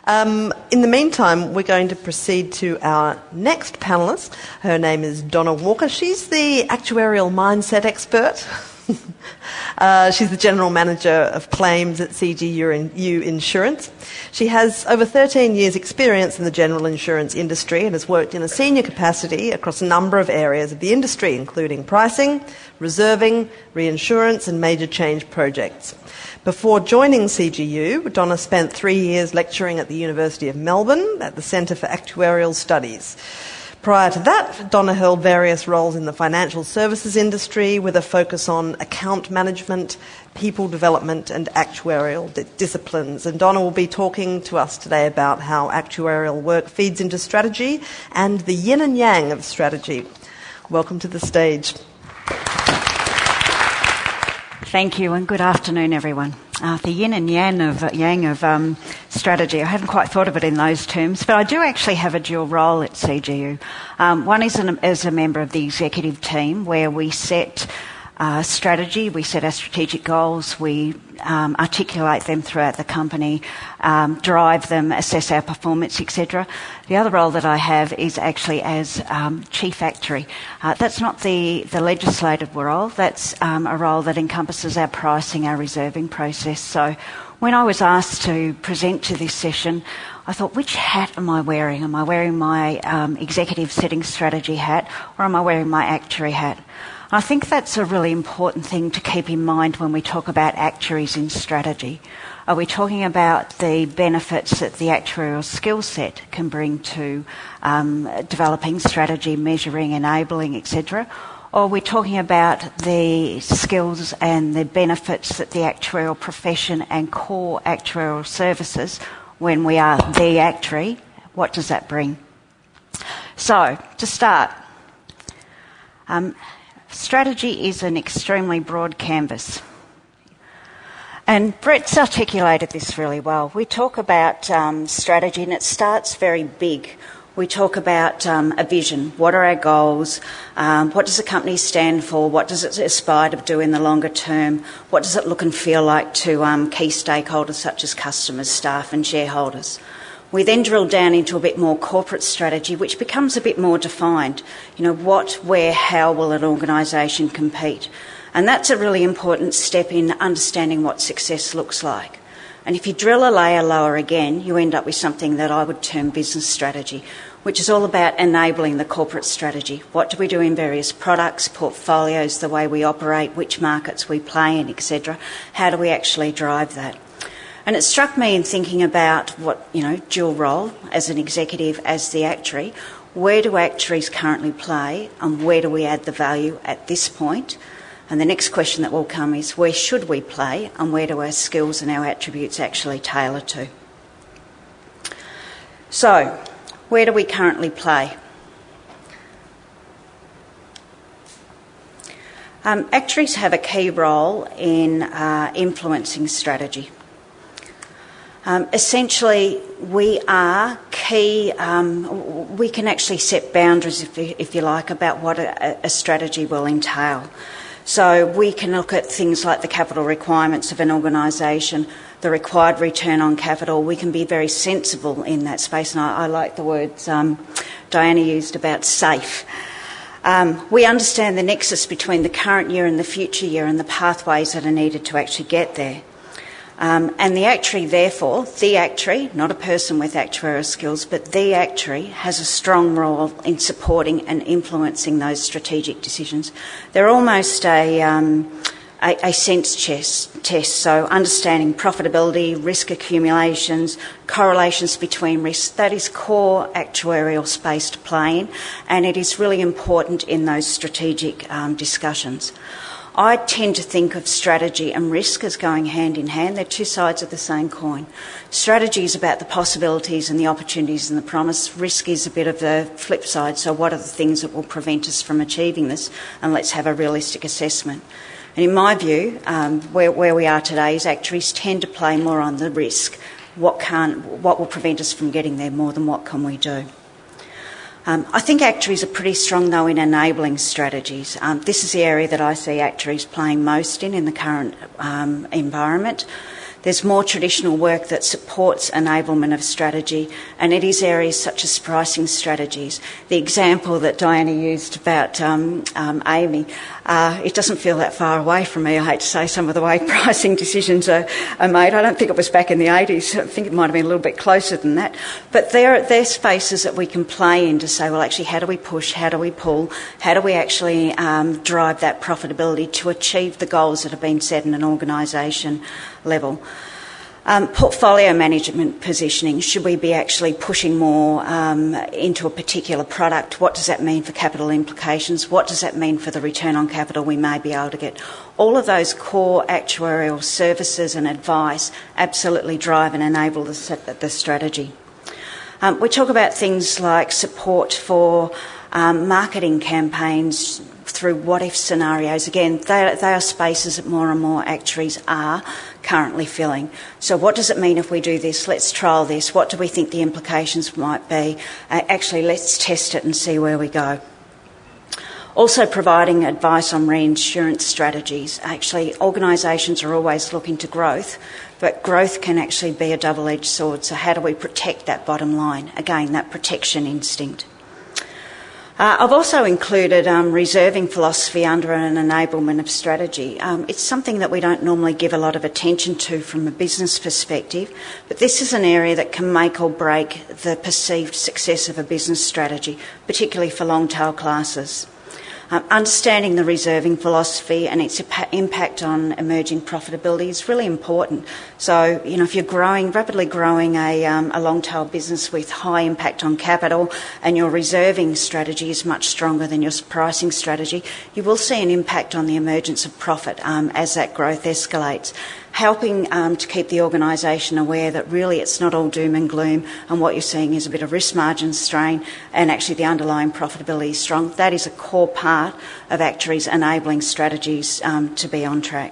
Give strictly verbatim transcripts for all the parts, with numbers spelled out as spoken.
Um, in the meantime, we're going to proceed to our next panellist. Her name is Donna Walker. She's the actuarial mindset expert. uh, she's the General Manager of Claims at C G U Insurance. She has over thirteen years' experience in the general insurance industry and has worked in a senior capacity across a number of areas of the industry, including pricing, reserving, reinsurance and major change projects. Before joining C G U, Donna spent three years lecturing at the University of Melbourne at the Centre for Actuarial Studies. Prior to that, Donna held various roles in the financial services industry with a focus on account management, people development and actuarial di- disciplines. And Donna will be talking to us today about how actuarial work feeds into strategy and the yin and yang of strategy. Welcome to the stage. Thank you, and good afternoon, everyone. Uh, the yin and yang of, uh, yang of um, strategy, I haven't quite thought of it in those terms, but I do actually have a dual role at C G U. Um, one is an, as a member of the executive team, where we set uh, strategy, we set our strategic goals, we um, articulate them throughout the company, um, drive them, assess our performance, et cetera. The other role that I have is actually as um, chief actuary. Uh, that's not the, the legislative role, that's um, a role that encompasses our pricing, our reserving process. So when I was asked to present to this session, I thought, which hat am I wearing? Am I wearing my um, executive setting strategy hat, or am I wearing my actuary hat? I think that's a really important thing to keep in mind when we talk about actuaries in strategy. Are we talking about the benefits that the actuarial skill set can bring to um, developing strategy, measuring, enabling, et cetera? Or are we talking about the skills and the benefits that the actuarial profession and core actuarial services, when we are the actuary, what does that bring? So, to start, um, strategy is an extremely broad canvas. And Brett's articulated this really well. We talk about um, strategy and it starts very big. We talk about um, a vision. What are our goals? Um, what does the company stand for? What does it aspire to do in the longer term? What does it look and feel like to um, key stakeholders such as customers, staff and shareholders? We then drill down into a bit more corporate strategy, which becomes a bit more defined. You know, what, where, how will an organisation compete? And that's a really important step in understanding what success looks like. And if you drill a layer lower again, you end up with something that I would term business strategy, which is all about enabling the corporate strategy. What do we do in various products, portfolios, the way we operate, which markets we play in, et cetera? How do we actually drive that? And it struck me in thinking about what, you know, dual role as an executive, as the actuary, where do actuaries currently play and where do we add the value at this point? And the next question that will come is, where should we play and where do our skills and our attributes actually tailor to? So, where do we currently play? Um, actuaries have a key role in uh, influencing strategy. Um, essentially, we are key, um, we can actually set boundaries, if you, if you like, about what a, a strategy will entail. So we can look at things like the capital requirements of an organisation, the required return on capital. We can be very sensible in that space, and I, I like the words um, Diana used about safe. Um, we understand the nexus between the current year and the future year and the pathways that are needed to actually get there. Um, and the actuary, therefore, the actuary, not a person with actuarial skills, but the actuary has a strong role in supporting and influencing those strategic decisions. They're almost a, um, a, a sense chess, test, so understanding profitability, risk accumulations, correlations between risks, that is core actuarial space to play in, and it is really important in those strategic um, discussions. I tend to think of strategy and risk as going hand in hand. They're two sides of the same coin. Strategy is about the possibilities and the opportunities and the promise. Risk is a bit of the flip side. So what are the things that will prevent us from achieving this? And let's have a realistic assessment. And in my view, um, where, where we are today is actuaries tend to play more on the risk. What can't, what will prevent us from getting there more than what can we do? Um, I think actuaries are pretty strong, though, in enabling strategies. Um, this is the area that I see actuaries playing most in in the current um, environment. There's more traditional work that supports enablement of strategy, and it is areas such as pricing strategies. The example that Diana used about um, um, Amy, uh, it doesn't feel that far away from me, I hate to say, some of the way pricing decisions are, are made. I don't think it was back in the eighties. I think it might have been a little bit closer than that. But there, there are spaces that we can play in to say, well, actually, how do we push, how do we pull, how do we actually um, drive that profitability to achieve the goals that have been set in an organisation level. Um, portfolio management positioning, should we be actually pushing more um, into a particular product? What does that mean for capital implications? What does that mean for the return on capital we may be able to get? All of those core actuarial services and advice absolutely drive and enable the, the strategy. Um, we talk about things like support for um, marketing campaigns through what-if scenarios. Again, they, they are spaces that more and more actuaries are currently filling. So what does it mean if we do this? Let's trial this. What do we think the implications might be? Uh, actually, let's test it and see where we go. Also providing advice on reinsurance strategies. Actually, organisations are always looking to growth, but growth can actually be a double-edged sword. So how do we protect that bottom line? Again, that protection instinct. Uh, I've also included um, reserving philosophy under an enablement of strategy. Um, it's something that we don't normally give a lot of attention to from a business perspective, but this is an area that can make or break the perceived success of a business strategy, particularly for long-tail classes. Um, understanding the reserving philosophy and its impact on emerging profitability is really important. So, you know, if you're growing, rapidly growing a, um, a long-tail business with high impact on capital and your reserving strategy is much stronger than your pricing strategy, you will see an impact on the emergence of profit um, as that growth escalates. Helping um, to keep the organisation aware that really it's not all doom and gloom and what you're seeing is a bit of risk margin strain and actually the underlying profitability is strong. That is a core part of actuaries enabling strategies um, to be on track.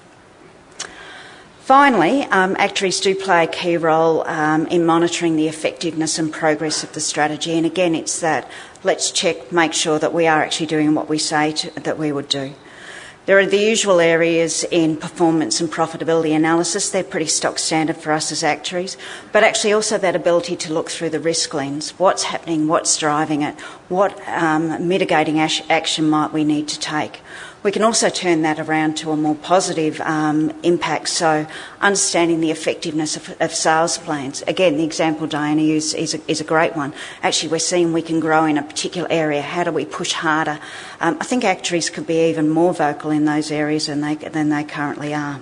Finally, um, actuaries do play a key role um, in monitoring the effectiveness and progress of the strategy, and again it's that let's check, make sure that we are actually doing what we say to, that we would do. There are the usual areas in performance and profitability analysis. They're pretty stock standard for us as actuaries, but actually also that ability to look through the risk lens. What's happening? What's driving it? What um, mitigating action might we need to take? We can also turn that around to a more positive um, impact, so understanding the effectiveness of, of sales plans. Again, the example Diana used is a, is a great one. Actually, we're seeing we can grow in a particular area. How do we push harder? Um, I think actuaries could be even more vocal in those areas than they, than they currently are.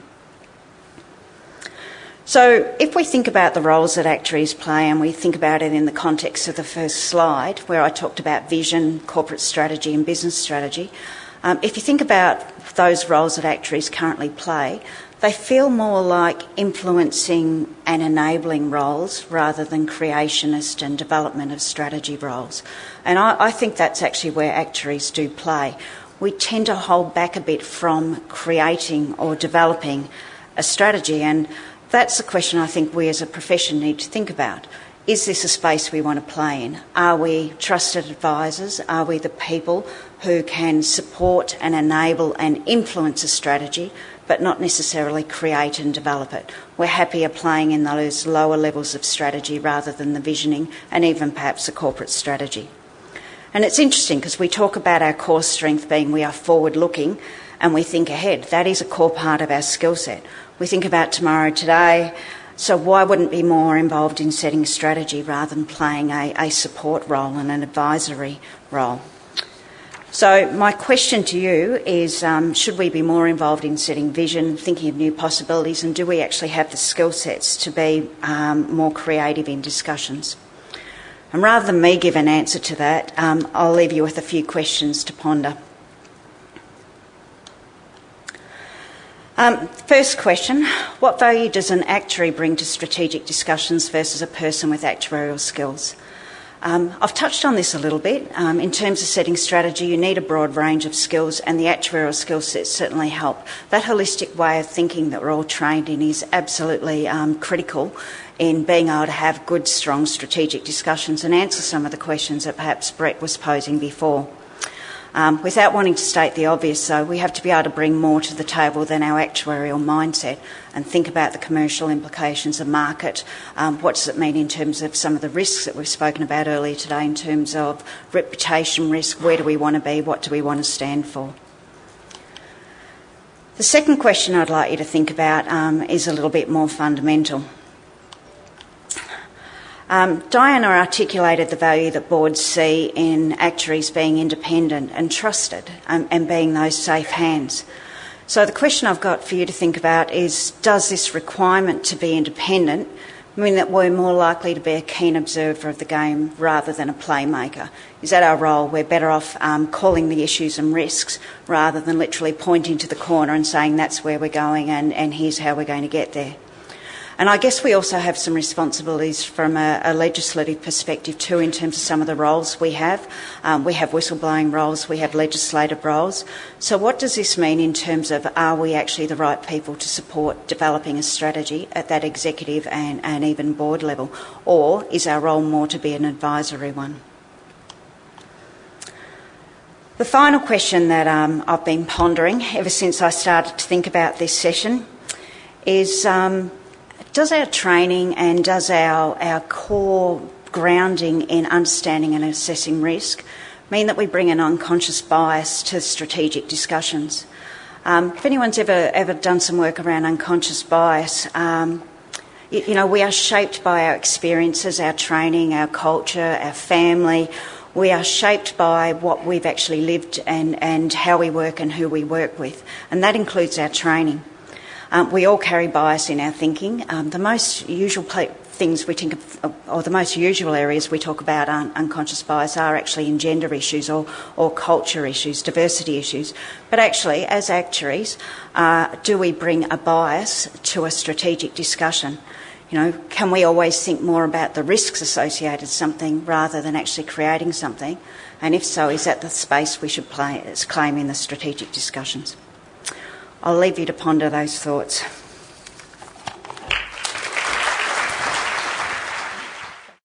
So if we think about the roles that actuaries play and we think about it in the context of the first slide where I talked about vision, corporate strategy and business strategy, Um, if you think about those roles that actuaries currently play, they feel more like influencing and enabling roles rather than creationist and development of strategy roles. And I, I think that's actually where actuaries do play. We tend to hold back a bit from creating or developing a strategy, and that's the question I think we as a profession need to think about. Is this a space we want to play in? Are we trusted advisors? Are we the people who can support and enable and influence a strategy, but not necessarily create and develop it? We're happier playing in those lower levels of strategy rather than the visioning and even perhaps the corporate strategy. And it's interesting because we talk about our core strength being we are forward-looking and we think ahead. That is a core part of our skill set. We think about tomorrow, today. So why wouldn't be more involved in setting a strategy rather than playing a, a support role and an advisory role? So my question to you is, um, should we be more involved in setting vision, thinking of new possibilities, and do we actually have the skill sets to be um, more creative in discussions? And rather than me give an answer to that, um, I'll leave you with a few questions to ponder. Um, first question, what value does an actuary bring to strategic discussions versus a person with actuarial skills? Um, I've touched on this a little bit. Um, in terms of setting strategy, you need a broad range of skills, and the actuarial skill sets certainly help. That holistic way of thinking that we're all trained in is absolutely um, critical in being able to have good, strong strategic discussions and answer some of the questions that perhaps Brett was posing before. Um, without wanting to state the obvious, though, we have to be able to bring more to the table than our actuarial mindset and think about the commercial implications of market. Um, what does it mean in terms of some of the risks that we've spoken about earlier today, in terms of reputation risk, where do we want to be, what do we want to stand for? The second question I'd like you to think about um, is a little bit more fundamental. Um, Diana articulated the value that boards see in actuaries being independent and trusted um, and being those safe hands. So the question I've got for you to think about is, does this requirement to be independent mean that we're more likely to be a keen observer of the game rather than a playmaker? Is that our role? We're better off um, calling the issues and risks rather than literally pointing to the corner and saying that's where we're going and, and here's how we're going to get there. And I guess we also have some responsibilities from a, a legislative perspective too, in terms of some of the roles we have. Um, we have whistleblowing roles, we have legislative roles. So what does this mean in terms of, are we actually the right people to support developing a strategy at that executive and, and even board level? Or is our role more to be an advisory one? The final question that um, I've been pondering ever since I started to think about this session is, um, does our training and does our, our core grounding in understanding and assessing risk mean that we bring an unconscious bias to strategic discussions? Um, if anyone's ever, ever done some work around unconscious bias, um, you, you know, we are shaped by our experiences, our training, our culture, our family. We are shaped by what we've actually lived and, and how we work and who we work with, and that includes our training. Um, we all carry bias in our thinking. Um, the most usual pla- things we think of, or the most usual areas we talk about un- unconscious bias are actually in gender issues or, or culture issues, diversity issues. But actually, as actuaries, uh, do we bring a bias to a strategic discussion? You know, can we always think more about the risks associated with something rather than actually creating something? And if so, is that the space we should play, claim in the strategic discussions? I'll leave you to ponder those thoughts.